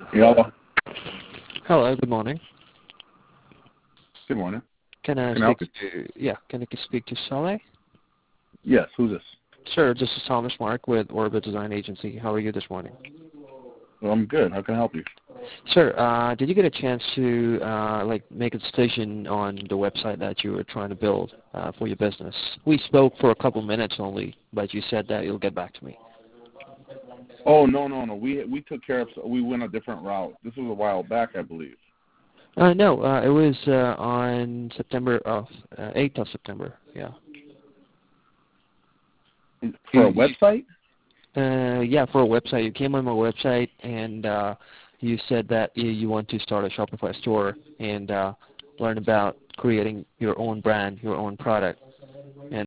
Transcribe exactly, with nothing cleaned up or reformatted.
Yeah. Hello, good morning. Good morning. Can I Can I speak help you? to, yeah, can I speak to Saleh? Yes. Who's this? Sure, this is Thomas Mark with Orbit Design Agency. How are you this morning? Well, I'm good. How can I help you? Sir, uh, did you get a chance to, uh, like, make a decision on the website that you were trying to build uh, for your business? We spoke for a couple minutes only, but you said that you'll get back to me. Oh no no no. We we took care of. We went a different route. This was a while back, I believe. Uh, no, uh, it was uh, on September of, uh, eighth of September, yeah. For a You, website? Uh, yeah, for a website. You came on my website and uh, you said that you, you want to start a Shopify store and uh, learn about creating your own brand, your own product. And